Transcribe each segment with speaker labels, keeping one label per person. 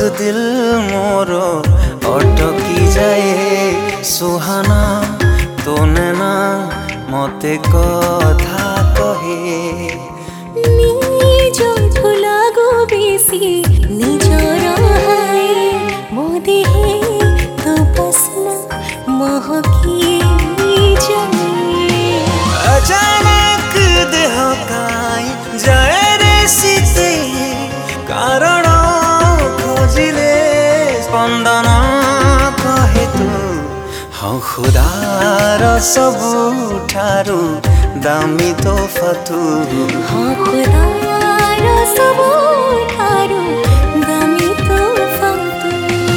Speaker 1: दिल मोर अटकी जाए सुहाना तोने ना मते कथा कहे
Speaker 2: निज लागो बेसी निजर हाय मो देहे तो पसना महकी जाए
Speaker 1: अचानक देह काई जाए रे सीते कारण खोजिले स्पंदन कहे तू हाँ खुदार सबुठारु दामी तोहफा तू
Speaker 2: हाँ खुदार सबुठारु दामी तोहफा तू।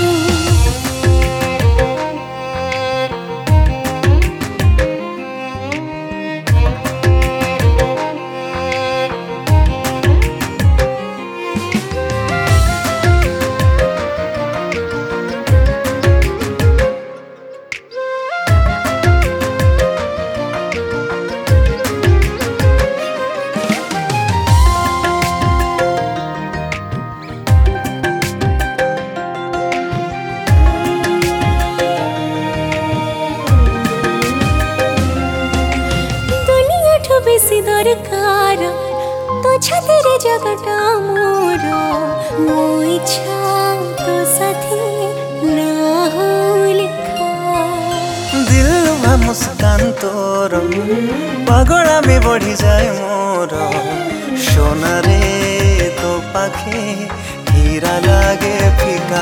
Speaker 2: बेसी दरकार तो छातिर जगटा मोर मो इच्छा तो साथी ना हो लिखा
Speaker 1: दिल में मुस्कान तोर पगड़ा में बढ़ी जाए मोर सोना रे तो पाखे हीरा लागे फिका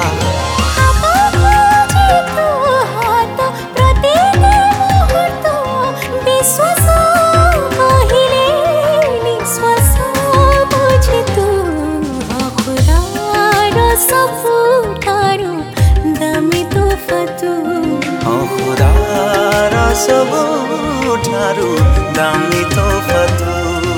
Speaker 1: सबुठारु दामी तोहफा तू।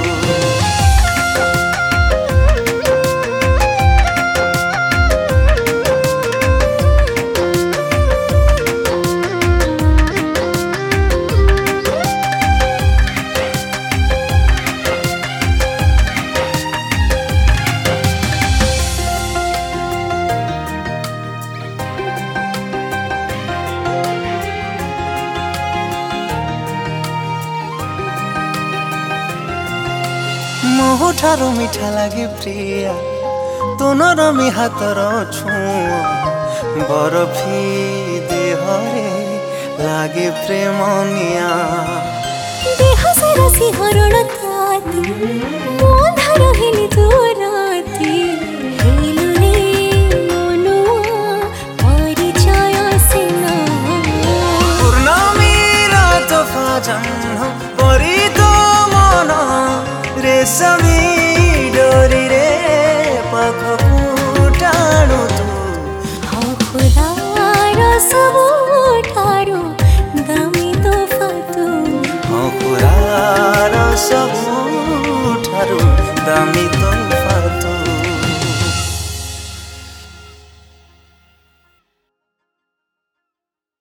Speaker 1: मोह ठारो मीठा लागे प्रिया तो नरमी हातर छुआ बरफी देहरे लागे प्रेमनिया
Speaker 2: देह सारा सिहरण ताती मोंधार हेली दूराती हेलु रे मनुआ परिचय सेना
Speaker 1: पूर्णमी रात फाजन परी तो मन रेशमी डोरी रे पाखकु टाणु तू
Speaker 2: हाँ खुदार सबुठारु दामी तोहफा तू
Speaker 1: हाँ खुदार सबुठारु दामी तोहफा।